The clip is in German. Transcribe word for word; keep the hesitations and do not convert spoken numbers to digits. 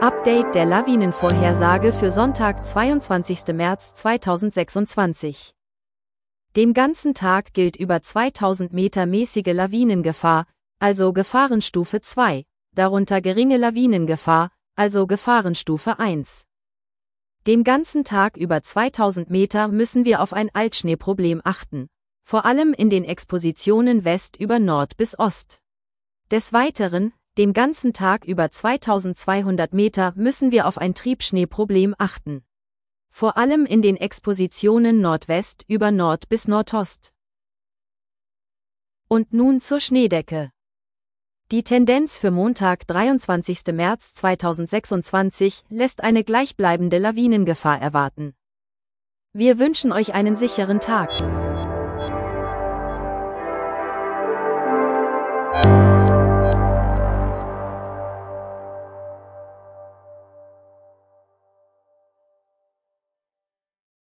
Update der Lawinenvorhersage für Sonntag, zweiundzwanzigsten März zweitausendsechsundzwanzig. Den ganzen Tag gilt über zweitausend Meter mäßige Lawinengefahr, also Gefahrenstufe zwei, darunter geringe Lawinengefahr, also Gefahrenstufe eins. Den ganzen Tag über zweitausend Meter müssen wir auf ein Altschneeproblem achten, vor allem in den Expositionen West über Nord bis Ost. Des Weiteren, den ganzen Tag über zweitausendzweihundert Meter müssen wir auf ein Triebschneeproblem achten. Vor allem in den Expositionen Nordwest über Nord bis Nordost. Und nun zur Schneedecke. Die Tendenz für Montag, dreiundzwanzigsten März zweitausendsechsundzwanzig, lässt eine gleichbleibende Lawinengefahr erwarten. Wir wünschen euch einen sicheren Tag.